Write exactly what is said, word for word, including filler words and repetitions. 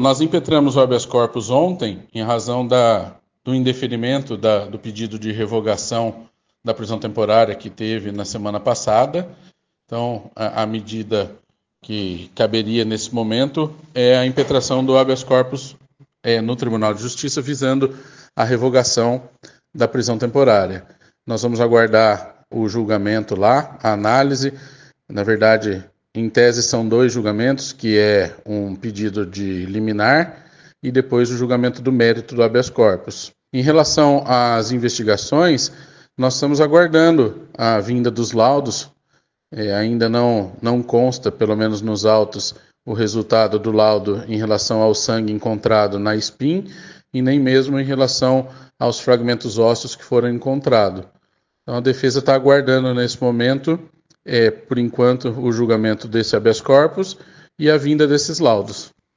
Nós impetramos o habeas corpus ontem em razão da, do indeferimento da, do pedido de revogação da prisão temporária que teve na semana passada. Então, a, a medida que caberia nesse momento é a impetração do habeas corpus é, no Tribunal de Justiça, visando a revogação da prisão temporária. Nós vamos aguardar o julgamento lá, a análise. Na verdade, em tese são dois julgamentos, que é um pedido de liminar e depois o julgamento do mérito do habeas corpus. Em relação às investigações, nós estamos aguardando a vinda dos laudos. É, ainda não, não consta, pelo menos nos autos, o resultado do laudo em relação ao sangue encontrado na espinha e nem mesmo em relação aos fragmentos ósseos que foram encontrados. Então a defesa está aguardando nesse momento, é, por enquanto, o julgamento desse habeas corpus e a vinda desses laudos.